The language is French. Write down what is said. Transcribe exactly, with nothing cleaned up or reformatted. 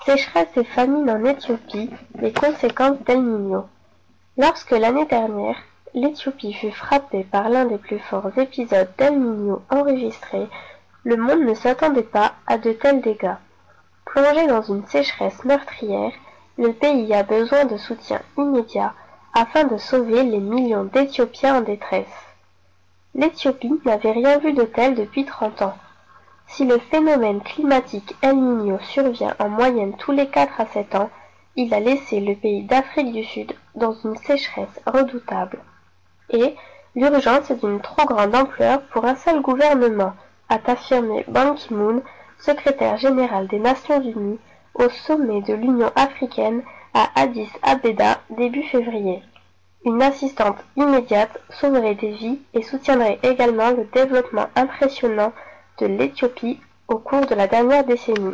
Sécheresse et famine en Éthiopie, les conséquences d'El Niño. Lorsque l'année dernière, l'Éthiopie fut frappée par l'un des plus forts épisodes d'El Niño enregistrés, le monde ne s'attendait pas à de tels dégâts. Plongé dans une sécheresse meurtrière, le pays a besoin de soutien immédiat afin de sauver les millions d'Éthiopiens en détresse. L'Éthiopie n'avait rien vu de tel depuis trente ans. Si le phénomène climatique El Niño survient en moyenne tous les quatre à sept ans, il a laissé le pays d'Afrique du Sud dans une sécheresse redoutable. Et l'urgence est d'une trop grande ampleur pour un seul gouvernement, a affirmé Ban Ki-moon, secrétaire général des Nations Unies, au sommet de l'Union africaine à Addis Abeba début février. Une assistance immédiate sauverait des vies et soutiendrait également le développement impressionnant de l'Éthiopie au cours de la dernière décennie.